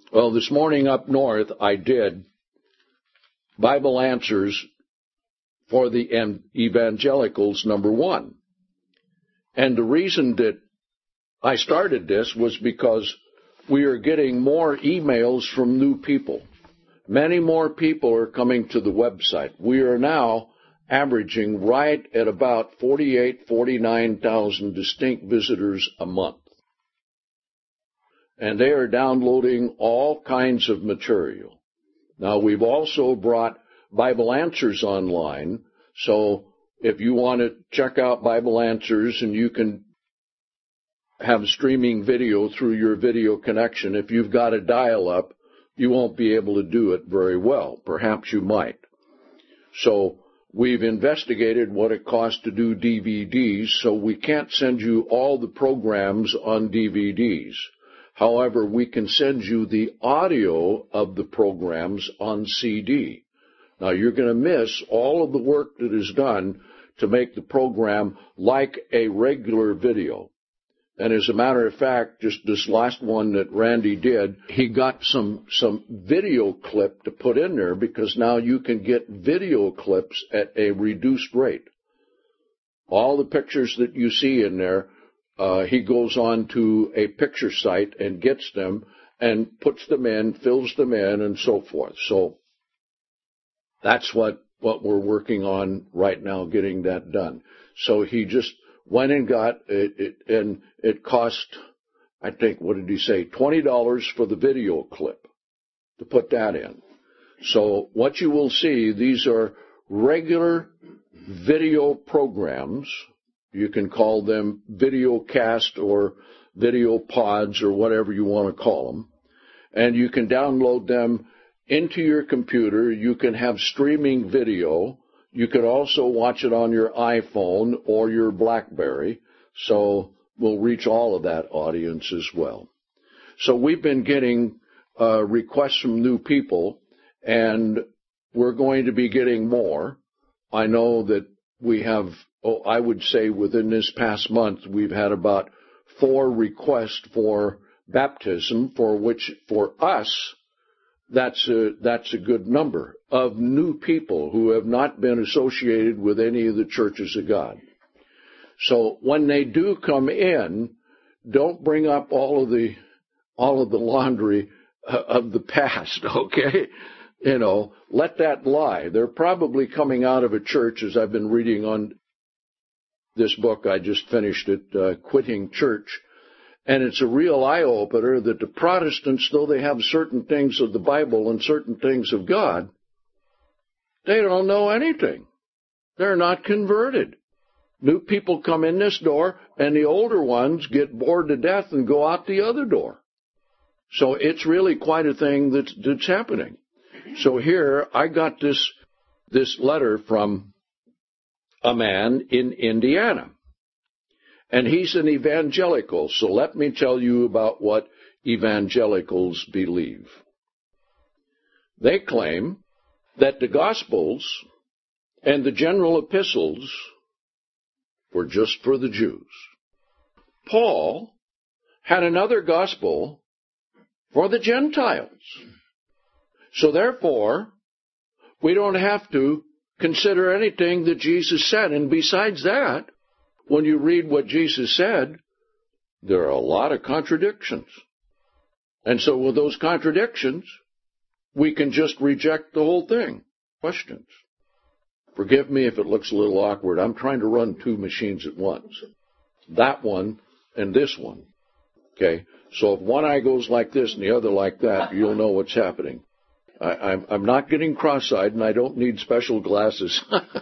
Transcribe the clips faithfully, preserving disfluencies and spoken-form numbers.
Well, this morning up north, I did Bible Answers for the Evangelicals, number one. And the reason that I started this was because we are getting more emails from new people. Many more people are coming to the website. We are now averaging right at about forty-eight, forty-nine thousand distinct visitors a month. And they are downloading all kinds of material. Now, we've also brought Bible Answers online, so if you want to check out Bible Answers and you can have streaming video through your video connection, if you've got a dial-up, you won't be able to do it very well. Perhaps you might. So we've investigated what it costs to do D V Ds, so we can't send you all the programs on D V Ds. However, we can send you the audio of the programs on C D. Now, you're going to miss all of the work that is done to make the program like a regular video. And as a matter of fact, just this last one that Randy did, he got some some video clip to put in there because now you can get video clips at a reduced rate. All the pictures that you see in there, uh, he goes on to a picture site and gets them and puts them in, fills them in, and so forth. So that's what, what we're working on right now, getting that done. So he just went and got it, it, and it cost, I think, what did he say, twenty dollars for the video clip to put that in. So what you will see, these are regular video programs. You can call them video cast or video pods or whatever you want to call them. And you can download them into your computer. You can have streaming video. You could also watch it on your iPhone or your BlackBerry, so we'll reach all of that audience as well. So we've been getting uh, requests from new people, and we're going to be getting more. I know that we have, oh, I would say within this past month, we've had about four requests for baptism, for which, for us, That's a, that's a good number of new people who have not been associated with any of the churches of God. So when they do come in, don't bring up all of the, all of the laundry of the past, okay? You know, let that lie. They're probably coming out of a church, as I've been reading on this book, I just finished it, uh, Quitting Church. And it's a real eye-opener that the Protestants, though they have certain things of the Bible and certain things of God, they don't know anything. They're not converted. New people come in this door, and the older ones get bored to death and go out the other door. So it's really quite a thing that's, that's happening. So here, I got this, this letter from a man in Indiana. And he's an evangelical, so let me tell you about what evangelicals believe. They claim that the Gospels and the general epistles were just for the Jews. Paul had another gospel for the Gentiles. So therefore, we don't have to consider anything that Jesus said. And besides that, when you read what Jesus said, there are a lot of contradictions. And so with those contradictions, we can just reject the whole thing. Questions? Forgive me if it looks a little awkward. I'm trying to run two machines at once. That one and this one. Okay? So if one eye goes like this and the other like that, you'll know what's happening. I, I'm, I'm not getting cross-eyed, and I don't need special glasses.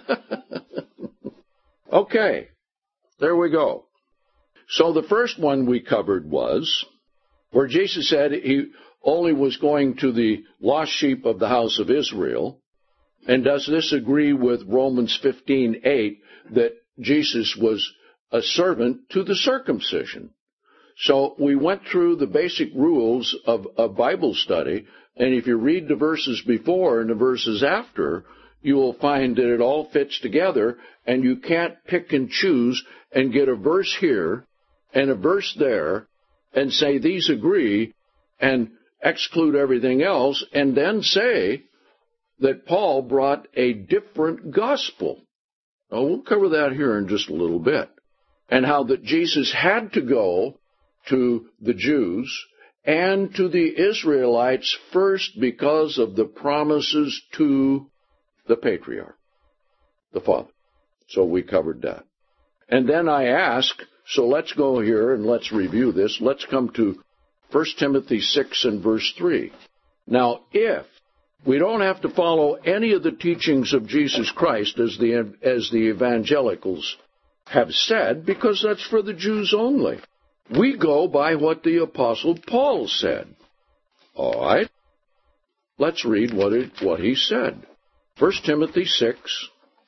Okay. There we go. So the first one we covered was where Jesus said he only was going to the lost sheep of the house of Israel. And does this agree with Romans fifteen eight that Jesus was a servant to the circumcision? So we went through the basic rules of, of Bible study, and if you read the verses before and the verses after, you will find that it all fits together, and you can't pick and choose and get a verse here and a verse there and say these agree and exclude everything else, and then say that Paul brought a different gospel. Now, we'll cover that here in just a little bit. And how that Jesus had to go to the Jews and to the Israelites first because of the promises to the patriarch, the father. So we covered that. And then I ask, so let's go here and let's review this. Let's come to First Timothy six and verse three. Now, if we don't have to follow any of the teachings of Jesus Christ as the, as the evangelicals have said, because that's for the Jews only. We go by what the Apostle Paul said. All right? Let's read what, it, what he said. First Timothy six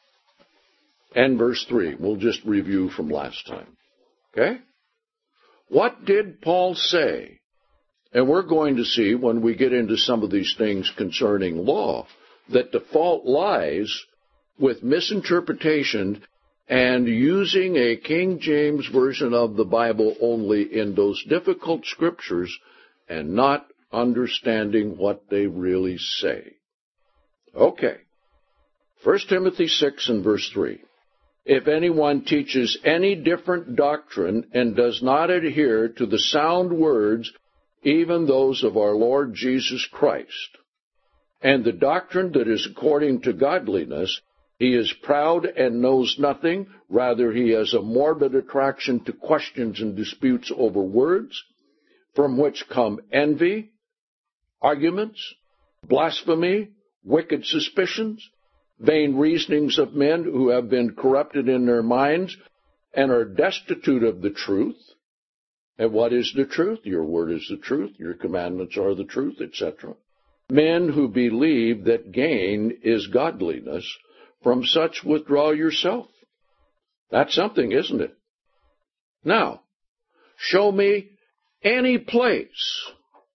and verse three. We'll just review from last time. Okay? What did Paul say? And we're going to see when we get into some of these things concerning law that the fault lies with misinterpretation and using a King James version of the Bible only in those difficult scriptures and not understanding what they really say. Okay. First Timothy six and verse three. If anyone teaches any different doctrine and does not adhere to the sound words, even those of our Lord Jesus Christ, and the doctrine that is according to godliness, he is proud and knows nothing. Rather, he has a morbid attraction to questions and disputes over words, from which come envy, arguments, blasphemy, wicked suspicions, vain reasonings of men who have been corrupted in their minds and are destitute of the truth. And what is the truth? Your word is the truth. Your commandments are the truth, et cetera. Men who believe that gain is godliness, from such withdraw yourself. That's something, isn't it? Now, show me any place.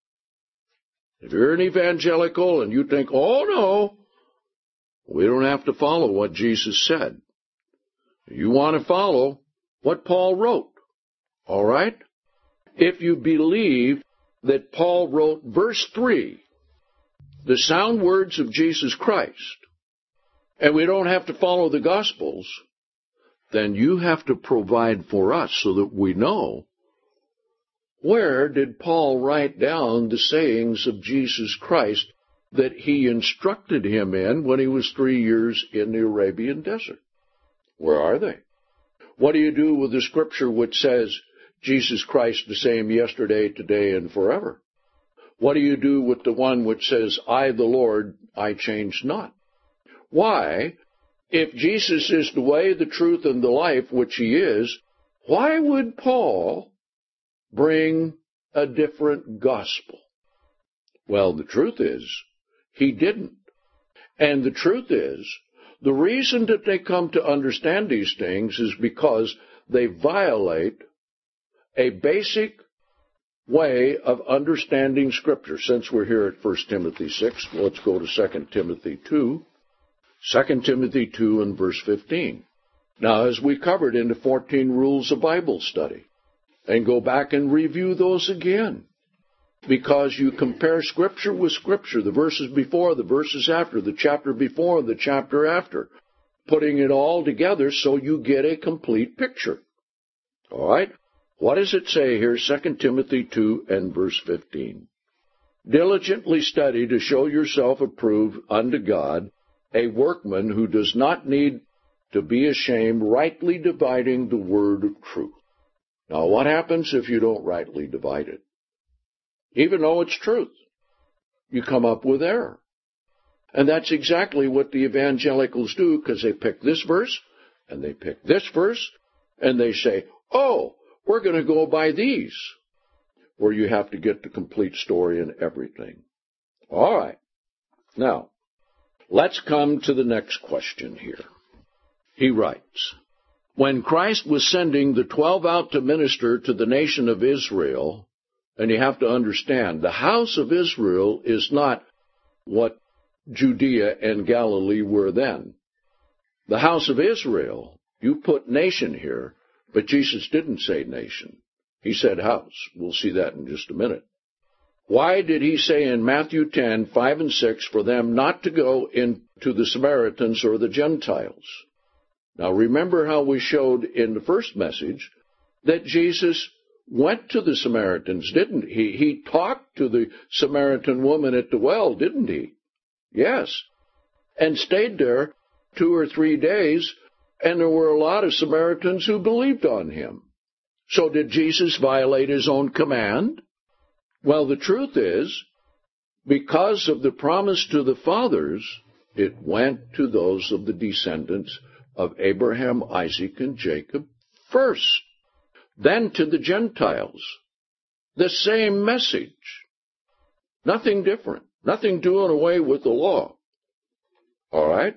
If you're an evangelical and you think, oh no, we don't have to follow what Jesus said. You want to follow what Paul wrote. All right? If you believe that Paul wrote verse three, the sound words of Jesus Christ, and we don't have to follow the Gospels, then you have to provide for us so that we know, where did Paul write down the sayings of Jesus Christ that he instructed him in when he was three years in the Arabian desert? Where are they? What do you do with the scripture which says, Jesus Christ the same yesterday, today, and forever? What do you do with the one which says, I, the Lord, I change not? Why, if Jesus is the way, the truth, and the life, which he is, why would Paul bring a different gospel? Well, the truth is, he didn't. And the truth is, the reason that they come to understand these things is because they violate a basic way of understanding Scripture. Since we're here at First Timothy six, let's go to Second Timothy two. Second Timothy two and verse fifteen. Now, as we covered in the fourteen Rules of Bible Study, and go back and review those again, because you compare Scripture with Scripture, the verses before, the verses after, the chapter before, the chapter after, putting it all together so you get a complete picture. All right? What does it say here? Second Timothy two and verse fifteen. Diligently study to show yourself approved unto God, a workman who does not need to be ashamed, rightly dividing the word of truth. Now, what happens if you don't rightly divide it? Even though it's truth, you come up with error. And that's exactly what the evangelicals do, because they pick this verse, and they pick this verse, and they say, oh, we're going to go by these, where you have to get the complete story and everything. All right. Now, let's come to the next question here. He writes, when Christ was sending the twelve out to minister to the nation of Israel, and you have to understand, the house of Israel is not what Judea and Galilee were then. The house of Israel, you put nation here, but Jesus didn't say nation. He said house. We'll see that in just a minute. Why did he say in Matthew ten, five and six for them not to go into the Samaritans or the Gentiles? Now remember how we showed in the first message that Jesus went to the Samaritans, didn't he? He talked to the Samaritan woman at the well, didn't he? Yes. And stayed there two or three days, and there were a lot of Samaritans who believed on him. So did Jesus violate his own command? Well, the truth is, because of the promise to the fathers, it went to those of the descendants of Abraham, Isaac, and Jacob first, then to the Gentiles. The same message. Nothing different. Nothing doing away with the law. All right?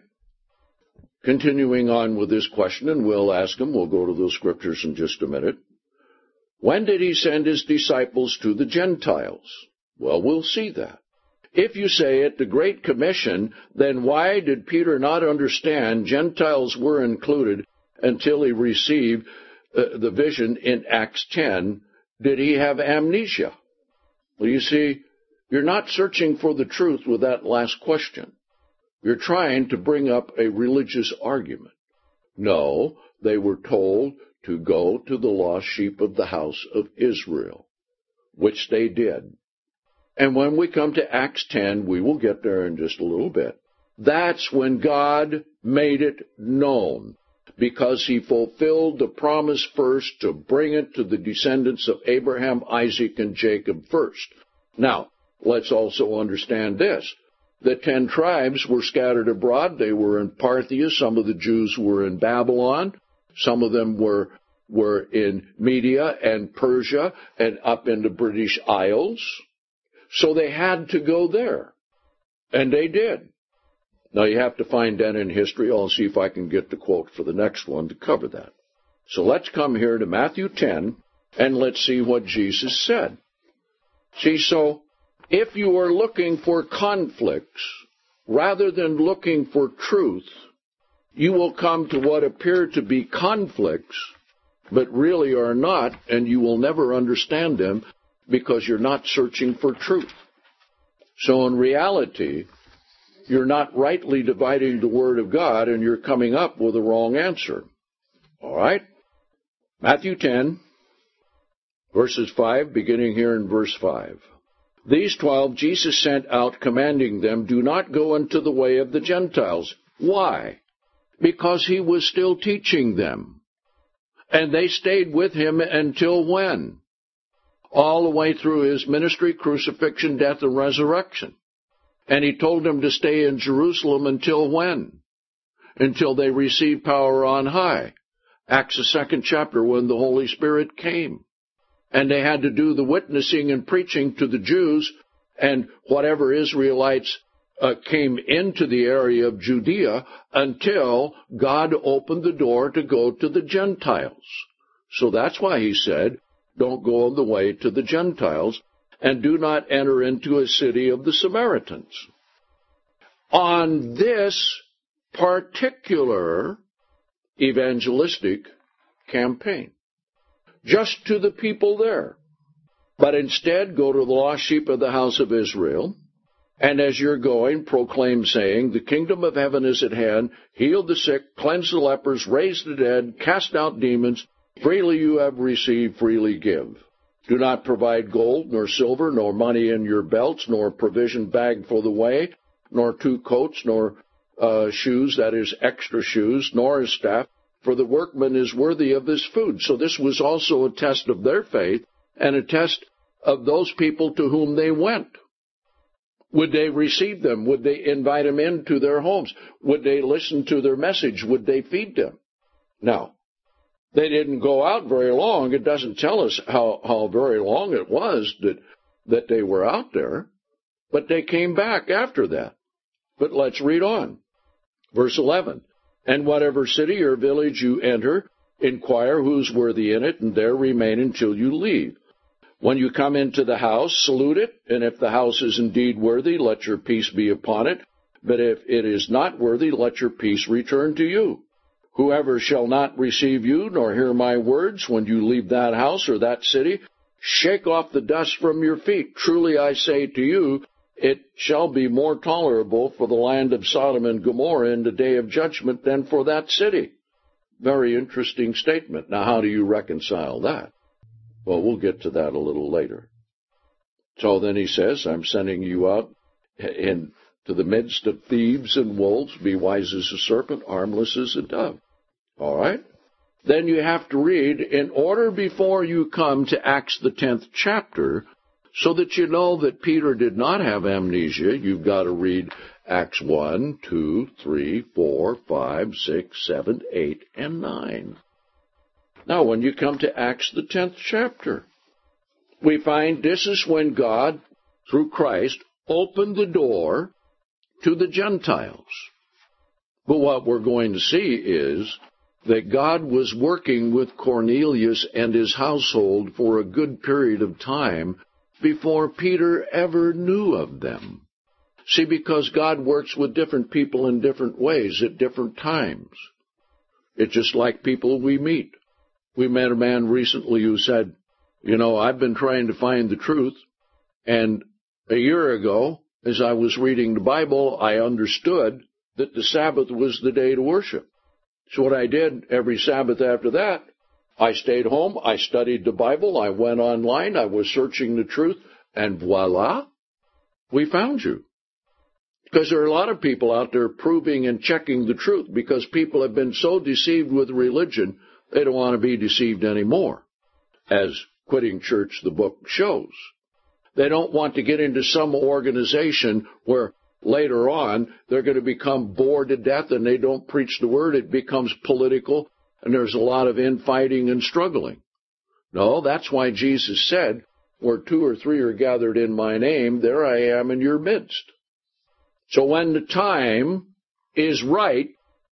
Continuing on with this question, and we'll ask him, we'll go to those scriptures in just a minute. When did he send his disciples to the Gentiles? Well, we'll see that. If you say at the Great Commission, then why did Peter not understand Gentiles were included until he received uh, the vision in Acts ten? Did he have amnesia? Well, you see, you're not searching for the truth with that last question. You're trying to bring up a religious argument. No, they were told to go to the lost sheep of the house of Israel, which they did. And when we come to Acts ten, we will get there in just a little bit. That's when God made it known, because he fulfilled the promise first to bring it to the descendants of Abraham, Isaac, and Jacob first. Now, let's also understand this. The ten tribes were scattered abroad. They were in Parthia. Some of the Jews were in Babylon. Some of them were were in Media and Persia and up in the British Isles. So they had to go there. And they did. Now you have to find that in history. I'll see if I can get the quote for the next one to cover that. So let's come here to Matthew ten, and let's see what Jesus said. See, so if you are looking for conflicts rather than looking for truth, you will come to what appear to be conflicts, but really are not, and you will never understand them because you're not searching for truth. So in reality, you're not rightly dividing the Word of God, and you're coming up with a wrong answer. All right? Matthew ten, verses five, beginning here in verse five. These twelve Jesus sent out, commanding them, do not go into the way of the Gentiles. Why? Because he was still teaching them. And they stayed with him until when? All the way through his ministry, crucifixion, death, and resurrection. And he told them to stay in Jerusalem until when? Until they received power on high. Acts the second chapter, when the Holy Spirit came. And they had to do the witnessing and preaching to the Jews and whatever Israelites uh, came into the area of Judea until God opened the door to go to the Gentiles. So that's why he said, don't go on the way to the Gentiles, and do not enter into a city of the Samaritans. On this particular evangelistic campaign. Just to the people there. But instead, go to the lost sheep of the house of Israel, and as you're going, proclaim, saying, the kingdom of heaven is at hand, heal the sick, cleanse the lepers, raise the dead, cast out demons, freely you have received, freely give. Do not provide gold, nor silver, nor money in your belts, nor provision bag for the way, nor two coats, nor uh, shoes, that is, extra shoes, nor a staff, for the workman is worthy of his food. So this was also a test of their faith and a test of those people to whom they went. Would they receive them? Would they invite them into their homes? Would they listen to their message? Would they feed them? Now, they didn't go out very long. It doesn't tell us how, how very long it was that, that they were out there, but they came back after that. But let's read on. Verse eleven. And whatever city or village you enter, inquire who's worthy in it, and there remain until you leave. When you come into the house, salute it, and if the house is indeed worthy, let your peace be upon it. But if it is not worthy, let your peace return to you. Whoever shall not receive you, nor hear my words, when you leave that house or that city, shake off the dust from your feet. Truly I say to you, it shall be more tolerable for the land of Sodom and Gomorrah in the day of judgment than for that city. Very interesting statement. Now, how do you reconcile that? Well, we'll get to that a little later. So then he says, I'm sending you out into the midst of thieves and wolves. Be wise as a serpent, harmless as a dove. All right? Then you have to read, in order before you come to Acts the tenth chapter, so that you know that Peter did not have amnesia, you've got to read Acts one, two, three, four, five, six, seven, eight, and nine. Now, when you come to Acts the tenth chapter, we find this is when God, through Christ, opened the door to the Gentiles. But what we're going to see is that God was working with Cornelius and his household for a good period of time before Peter ever knew of them. See, because God works with different people in different ways at different times. It's just like people we meet. We met a man recently who said, you know, I've been trying to find the truth, and a year ago, as I was reading the Bible, I understood that the Sabbath was the day to worship. So what I did every Sabbath after that, I stayed home, I studied the Bible, I went online, I was searching the truth, and voila, we found you. Because there are a lot of people out there proving and checking the truth, because people have been so deceived with religion, they don't want to be deceived anymore, as Quitting Church, the book, shows. They don't want to get into some organization where later on, they're going to become bored to death and they don't preach the word. It becomes political and there's a lot of infighting and struggling. No, that's why Jesus said, where two or three are gathered in my name, there I am in your midst. So when the time is right,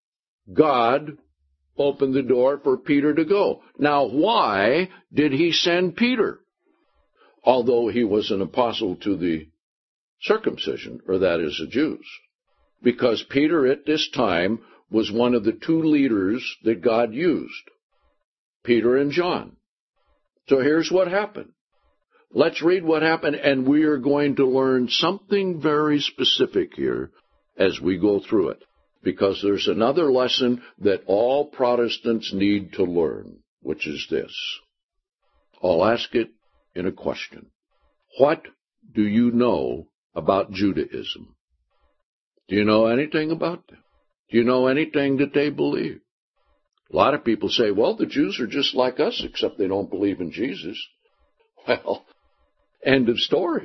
God opened the door for Peter to go. Now, why did he send Peter? Although he was an apostle to the circumcision, or that is the Jews. Because Peter at this time was one of the two leaders that God used, Peter and John. So here's what happened. Let's read what happened, and we are going to learn something very specific here as we go through it, because there's another lesson that all Protestants need to learn, which is this. I'll ask it in a question. What do you know about Judaism? Do you know anything about them? Do you know anything that they believe? A lot of people say, well, the Jews are just like us, except they don't believe in Jesus. Well, end of story.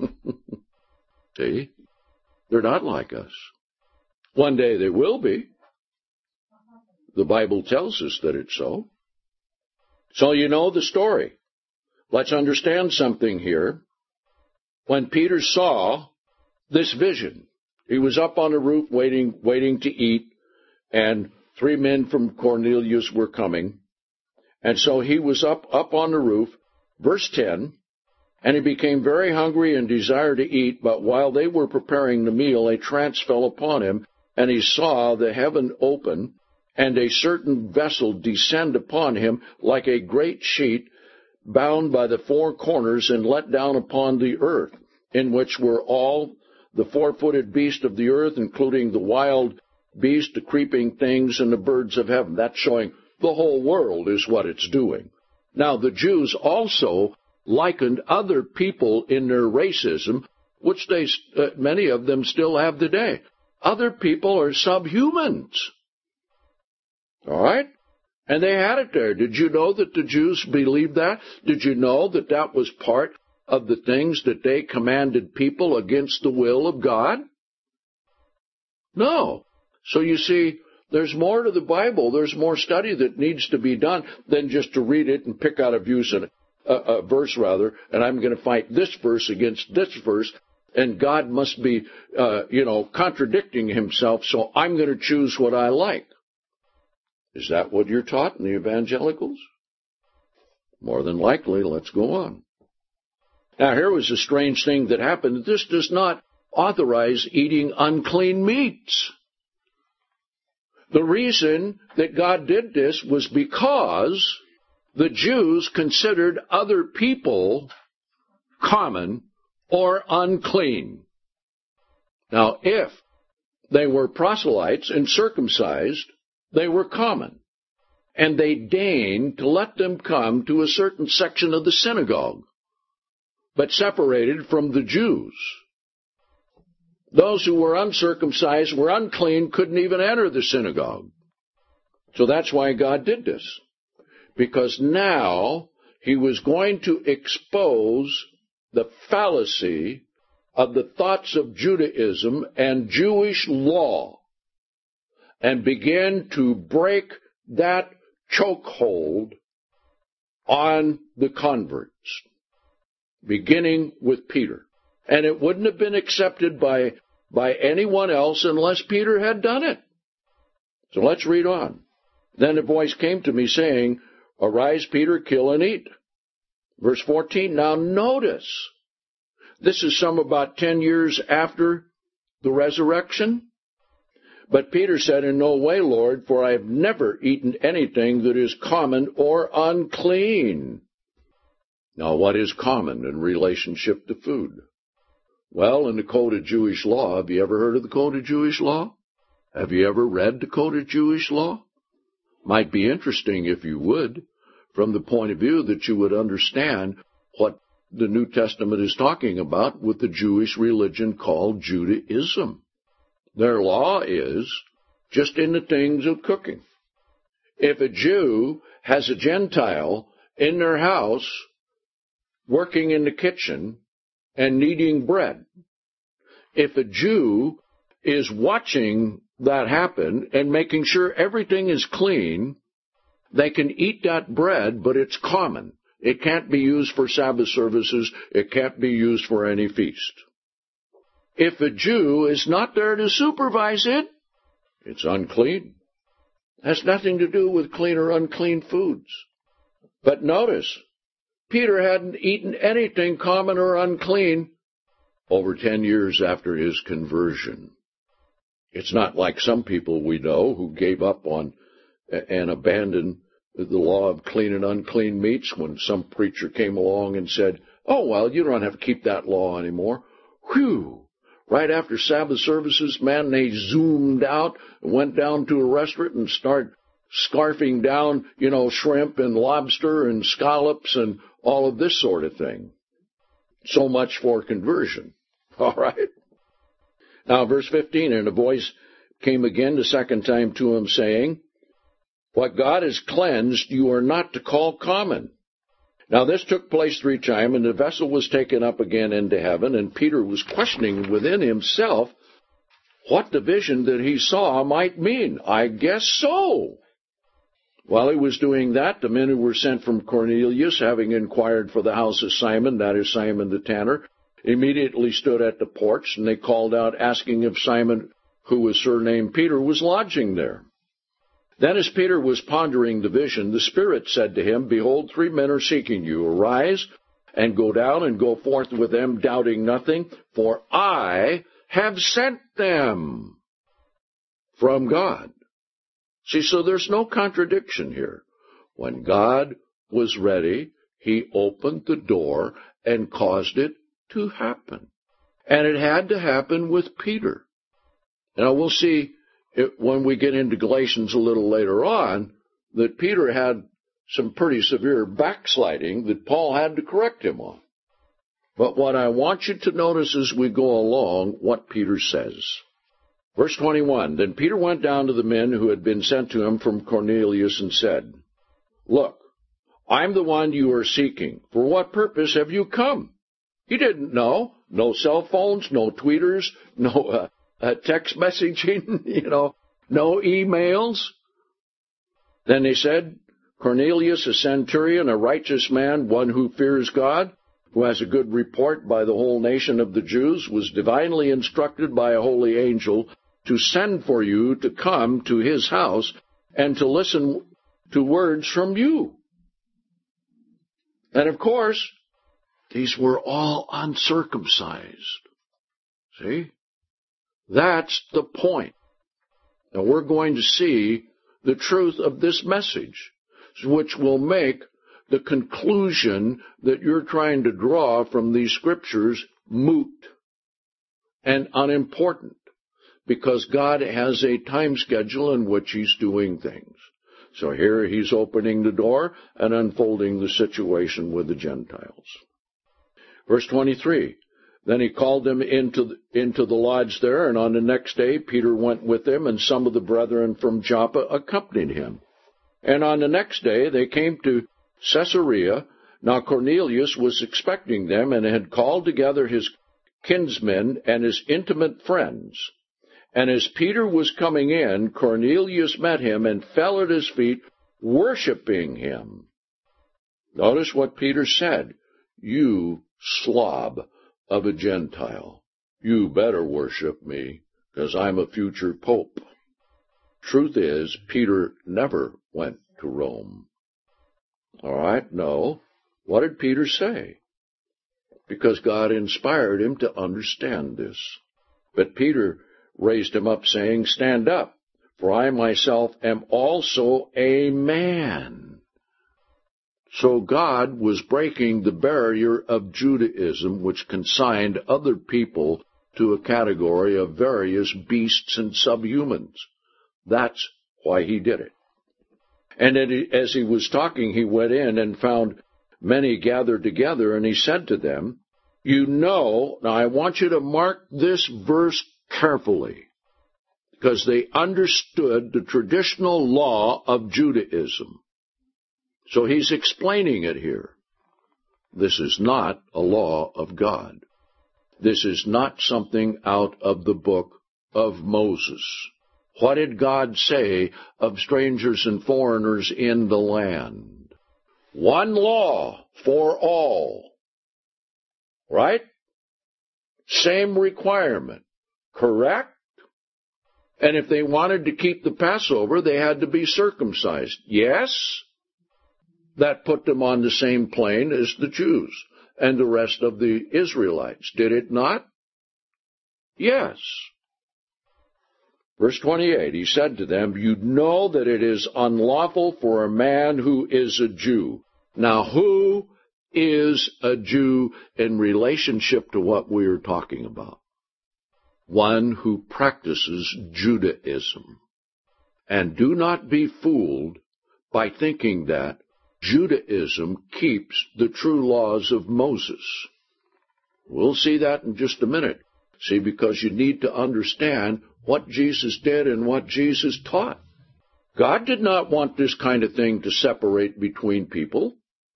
See? They're not like us. One day they will be. The Bible tells us that it's so. So you know the story. Let's understand something here. When Peter saw this vision, he was up on the roof waiting, waiting to eat, and three men from Cornelius were coming. And so he was up, up on the roof. Verse ten, and he became very hungry and desired to eat, but while they were preparing the meal, a trance fell upon him, and he saw the heaven open, and a certain vessel descend upon him like a great sheet, bound by the four corners and let down upon the earth, in which were all the four-footed beasts of the earth, including the wild beasts, the creeping things, and the birds of heaven. That's showing the whole world is what it's doing. Now, the Jews also likened other people in their racism, which they, uh, many of them still have today. Other people are subhumans. All right? And they had it there. Did you know that the Jews believed that? Did you know that that was part of the things that they commanded people against the will of God? No. So you see, there's more to the Bible. There's more study that needs to be done than just to read it and pick out a, views and, a, a verse, rather, and I'm going to fight this verse against this verse, and God must be, uh, you know, contradicting himself, so I'm going to choose what I like. Is that what you're taught in the evangelicals? More than likely. Let's go on. Now, here was a strange thing that happened. This does not authorize eating unclean meats. The reason that God did this was because the Jews considered other people common or unclean. Now, if they were proselytes and circumcised, they were common, and they deigned to let them come to a certain section of the synagogue, but separated from the Jews. Those who were uncircumcised, were unclean, couldn't even enter the synagogue. So that's why God did this, because now he was going to expose the fallacy of the thoughts of Judaism and Jewish law and begin to break that chokehold on the converts, beginning with Peter. And it wouldn't have been accepted by, by anyone else unless Peter had done it. So let's read on. Then a voice came to me saying, "Arise, Peter, kill and eat." Verse fourteen, now notice, this is some about ten years after the resurrection. But Peter said, "In no way, Lord, for I have never eaten anything that is common or unclean." Now, what is common in relationship to food? Well, in the Code of Jewish Law, have you ever heard of the Code of Jewish Law? Have you ever read the Code of Jewish Law? Might be interesting if you would, from the point of view that you would understand what the New Testament is talking about with the Jewish religion called Judaism. Their law is just in the things of cooking. If a Jew has a Gentile in their house working in the kitchen and kneading bread, if a Jew is watching that happen and making sure everything is clean, they can eat that bread, but it's common. It can't be used for Sabbath services. It can't be used for any feast. If a Jew is not there to supervise it, it's unclean. It has nothing to do with clean or unclean foods. But notice, Peter hadn't eaten anything common or unclean over ten years after his conversion. It's not like some people we know who gave up on and abandoned the law of clean and unclean meats when some preacher came along and said, "Oh, well, you don't have to keep that law anymore." Whew! Right after Sabbath services, man, they zoomed out, went down to a restaurant and started scarfing down, you know, shrimp and lobster and scallops and all of this sort of thing. So much for conversion. All right? Now, verse fifteen, and a voice came again the second time to him, saying, "What God has cleansed, you are not to call common." Now, this took place three times, and the vessel was taken up again into heaven, and Peter was questioning within himself what the vision that he saw might mean. I guess so. While he was doing that, the men who were sent from Cornelius, having inquired for the house of Simon, that is Simon the tanner, immediately stood at the porch, and they called out, asking if Simon, who was surnamed Peter, was lodging there. Then as Peter was pondering the vision, the Spirit said to him, "Behold, three men are seeking you. Arise and go down and go forth with them, doubting nothing, for I have sent them from God." See, so there's no contradiction here. When God was ready, he opened the door and caused it to happen. And it had to happen with Peter. Now, we'll see it, when we get into Galatians a little later on, that Peter had some pretty severe backsliding that Paul had to correct him on. But what I want you to notice as we go along, what Peter says. Verse twenty-one, then Peter went down to the men who had been sent to him from Cornelius and said, "Look, I'm the one you are seeking. For what purpose have you come?" He didn't know. No cell phones, no tweeters, no uh, uh, text messaging, you know, no emails. Then they said, "Cornelius, a centurion, a righteous man, one who fears God, who has a good report by the whole nation of the Jews, was divinely instructed by a holy angel to send for you to come to his house and to listen to words from you." And of course, these were all uncircumcised. See? That's the point. Now we're going to see the truth of this message, which will make the conclusion that you're trying to draw from these scriptures moot and unimportant, because God has a time schedule in which He's doing things. So here He's opening the door and unfolding the situation with the Gentiles. Verse twenty-three, then He called them into the, into the lodge there, and on the next day Peter went with them, and some of the brethren from Joppa accompanied him. And on the next day they came to Caesarea. Now Cornelius was expecting them, and had called together his kinsmen and his intimate friends. And as Peter was coming in, Cornelius met him and fell at his feet, worshiping him. Notice what Peter said. You slob of a Gentile, you better worship me, because I'm a future pope. Truth is, Peter never went to Rome. All right, no. What did Peter say? Because God inspired him to understand this. But Peter raised him up, saying, stand up, for I myself am also a man. So God was breaking the barrier of Judaism, which consigned other people to a category of various beasts and subhumans. That's why He did it. And as He was talking, He went in and found many gathered together, and He said to them, you know, now I want you to mark this verse carefully, because they understood the traditional law of Judaism. So He's explaining it here. This is not a law of God. This is not something out of the book of Moses. What did God say of strangers and foreigners in the land? One law for all. Right? Same requirement. Correct? And if they wanted to keep the Passover, they had to be circumcised. Yes? That put them on the same plane as the Jews and the rest of the Israelites. Did it not? Yes. Verse twenty-eight, He said to them, you know that it is unlawful for a man who is a Jew. Now, who is a Jew in relationship to what we are talking about? One who practices Judaism. And do not be fooled by thinking that Judaism keeps the true laws of Moses. We'll see that in just a minute. See, because you need to understand what Jesus did and what Jesus taught. God did not want this kind of thing to separate between people.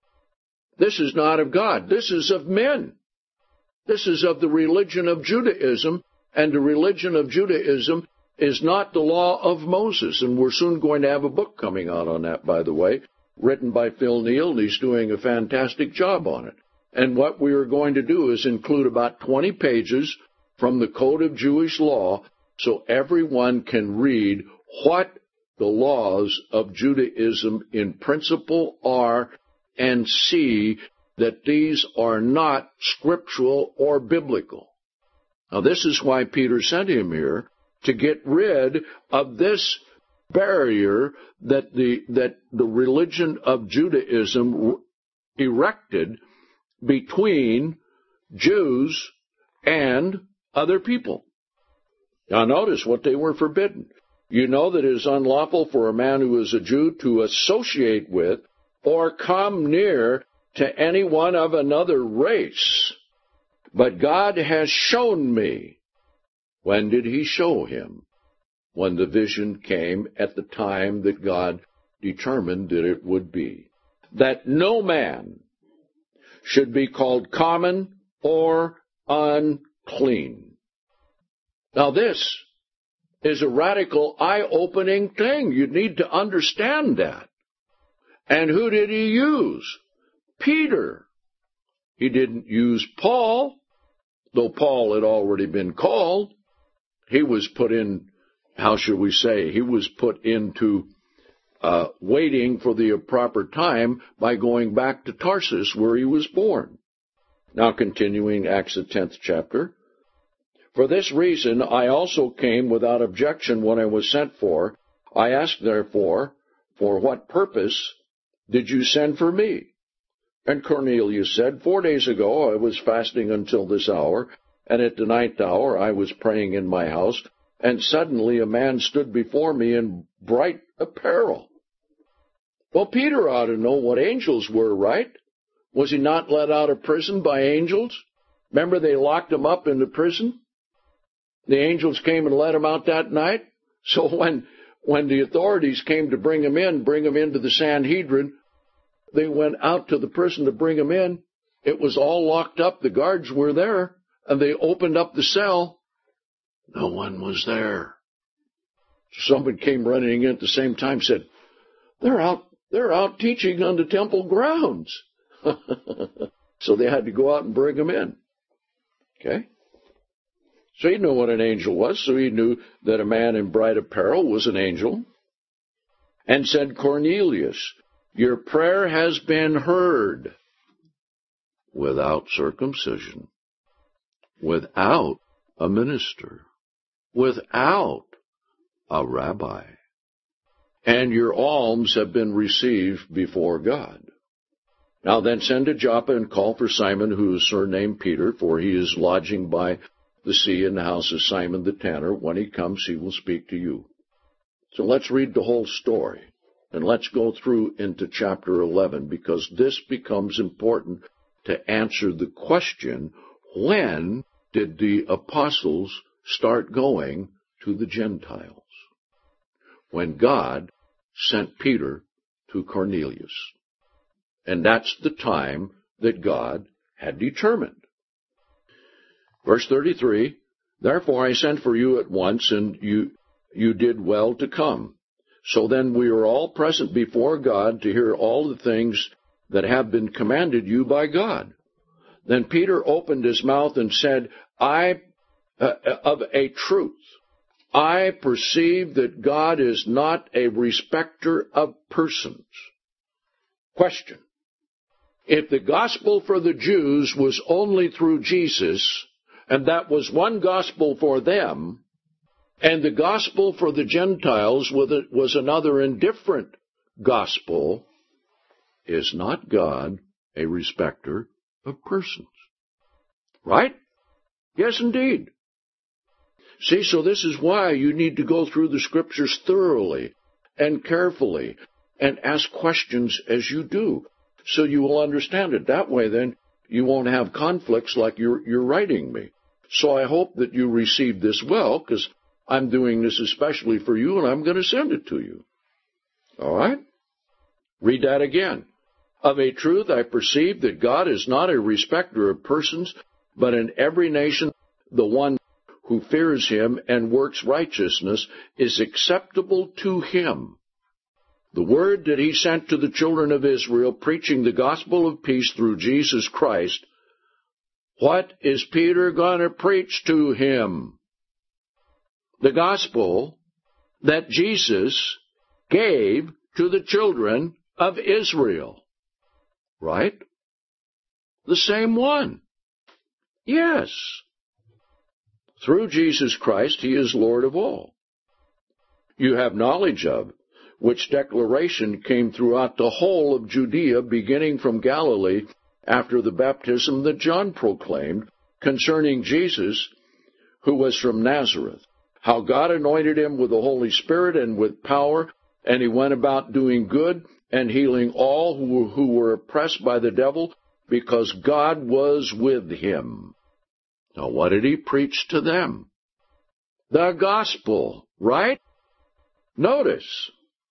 This is not of God. This is of men. This is of the religion of Judaism, and the religion of Judaism is not the law of Moses. And we're soon going to have a book coming out on that, by the way, written by Phil Neal, and he's doing a fantastic job on it. And what we are going to do is include about twenty pages from the Code of Jewish Law, so everyone can read what the laws of Judaism in principle are, and see that these are not scriptural or biblical. Now, this is why Peter sent him here, to get rid of this barrier that the that the religion of Judaism erected between Jews and other people. Now, notice what they were forbidden. You know that it is unlawful for a man who is a Jew to associate with or come near to anyone of another race. But God has shown me. When did He show him? When the vision came at the time that God determined that it would be. That no man should be called common or unclean. Now this is a radical, eye-opening thing. You need to understand that. And who did He use? Peter. He didn't use Paul, though Paul had already been called. He was put in, how should we say, he was put into uh, waiting for the proper time by going back to Tarsus where he was born. Now continuing Acts the tenth chapter. For this reason I also came without objection when I was sent for. I asked therefore, for what purpose did you send for me? And Cornelius said, Four days ago I was fasting until this hour, and at the ninth hour I was praying in my house, and suddenly a man stood before me in bright apparel. Well, Peter ought to know what angels were, right? Was he not let out of prison by angels? Remember they locked him up in the prison? The angels came and let him out that night. So when, when the authorities came to bring him in, bring him into the Sanhedrin, they went out to the prison to bring him in. It was all locked up. The guards were there, and they opened up the cell. No one was there. Someone came running in at the same time, said, they're out, they're out teaching on the temple grounds. So they had to go out and bring him in. Okay? So he knew what an angel was, so he knew that a man in bright apparel was an angel. And said, Cornelius, your prayer has been heard without circumcision, without a minister, without a rabbi, and your alms have been received before God. Now then send to Joppa and call for Simon, who is surnamed Peter, for he is lodging by the sea in the house of Simon the tanner. When he comes, he will speak to you. So let's read the whole story, and let's go through into chapter eleven, because this becomes important to answer the question, when did the apostles start going to the Gentiles? When God sent Peter to Cornelius. And that's the time that God had determined. Verse thirty-three, therefore I sent for you at once, and you, you did well to come. So then we are all present before God to hear all the things that have been commanded you by God. Then Peter opened his mouth and said, I, uh, of a truth, I perceive that God is not a respecter of persons. Question. If the gospel for the Jews was only through Jesus, and that was one gospel for them, and the gospel for the Gentiles was another and different gospel, is not God a respecter of persons? Right? Yes, indeed. See, so this is why you need to go through the Scriptures thoroughly and carefully and ask questions as you do, so you will understand it. That way, then, you won't have conflicts like you're, you're writing me. So I hope that you receive this well, because I'm doing this especially for you, and I'm going to send it to you. All right? Read that again. Of a truth, I perceive that God is not a respecter of persons, but in every nation the one who fears him and works righteousness is acceptable to him. The word that he sent to the children of Israel, preaching the gospel of peace through Jesus Christ, what is Peter going to preach to him? The gospel that Jesus gave to the children of Israel. Right? The same one. Yes. Through Jesus Christ, he is Lord of all. You have knowledge of which declaration came throughout the whole of Judea, beginning from Galilee, after the baptism that John proclaimed concerning Jesus, who was from Nazareth, how God anointed him with the Holy Spirit and with power, and he went about doing good and healing all who, who were oppressed by the devil, because God was with him. Now, what did he preach to them? The gospel, right? Notice.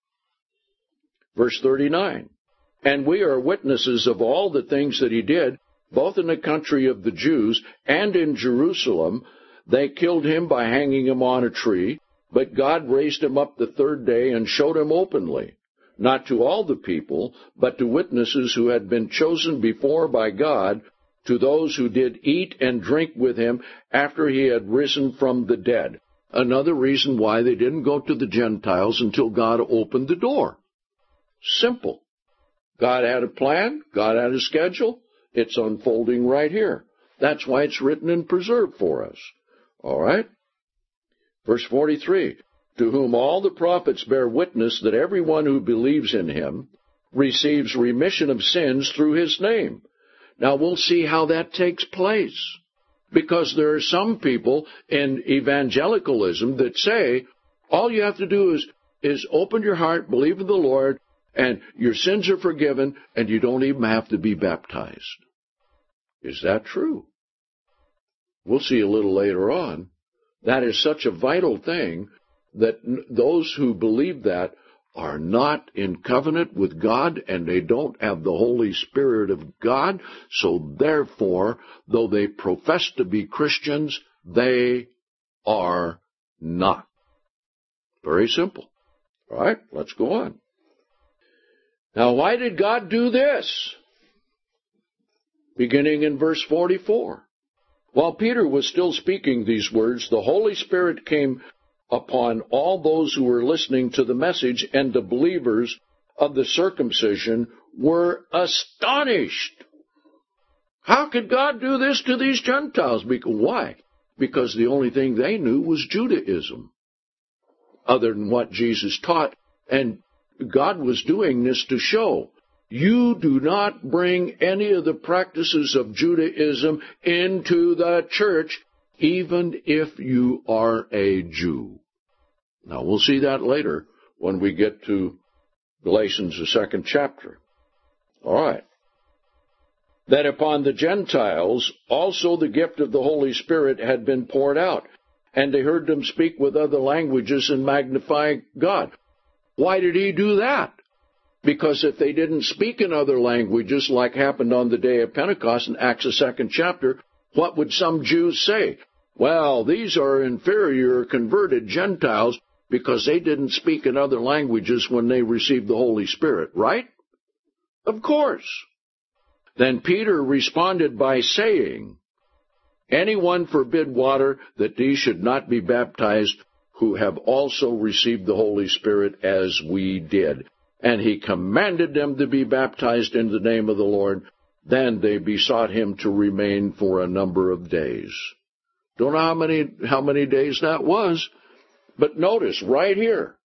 Verse thirty-nine, and we are witnesses of all the things that he did, both in the country of the Jews and in Jerusalem. They killed him by hanging him on a tree, but God raised him up the third day and showed him openly, not to all the people, but to witnesses who had been chosen before by God, to those who did eat and drink with him after he had risen from the dead. Another reason why they didn't go to the Gentiles until God opened the door. Simple. God had a plan. God had a schedule. It's unfolding right here. That's why it's written and preserved for us. All right? Verse forty-three, to whom all the prophets bear witness that everyone who believes in him receives remission of sins through his name. Now we'll see how that takes place. Because there are some people in evangelicalism that say, all you have to do is, is open your heart, believe in the Lord, and your sins are forgiven, and you don't even have to be baptized. Is that true? We'll see a little later on. That is such a vital thing that those who believe that are not in covenant with God, and they don't have the Holy Spirit of God, so therefore, though they profess to be Christians, they are not. Very simple. All right, let's go on. Now, why did God do this? Beginning in verse forty-four. While Peter was still speaking these words, the Holy Spirit came upon all those who were listening to the message, and the believers of the circumcision were astonished. How could God do this to these Gentiles? Because, why? Because the only thing they knew was Judaism, other than what Jesus taught. And God was doing this to show, you do not bring any of the practices of Judaism into the church, even if you are a Jew. Now, we'll see that later when we get to Galatians, the second chapter. All right. That upon the Gentiles also the gift of the Holy Spirit had been poured out, and they heard them speak with other languages and magnify God. Why did he do that? Because if they didn't speak in other languages, like happened on the day of Pentecost in Acts, the second chapter, what would some Jews say? Well, these are inferior converted Gentiles because they didn't speak in other languages when they received the Holy Spirit, right? Of course. Then Peter responded by saying, anyone forbid water that these should not be baptized who have also received the Holy Spirit as we did. And he commanded them to be baptized in the name of the Lord. Then they besought him to remain for a number of days. Don't know how many, how many days that was, but notice right here.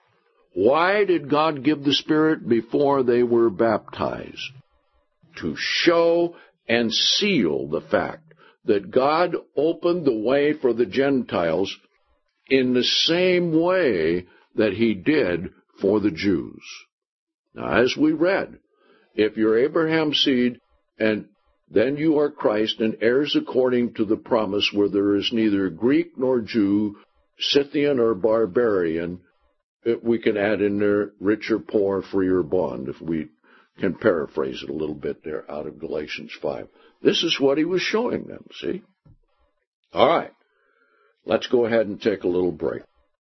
Why did God give the Spirit before they were baptized? To show and seal the fact that God opened the way for the Gentiles in the same way that he did for the Jews. Now, as we read, if you're Abraham's seed, and then you are Christ and heirs according to the promise, where there is neither Greek nor Jew, Scythian or barbarian, we can add in there rich or poor, free or bond, if we can paraphrase it a little bit there out of Galatians five. This is what he was showing them, see? All right, let's go ahead and take a little break.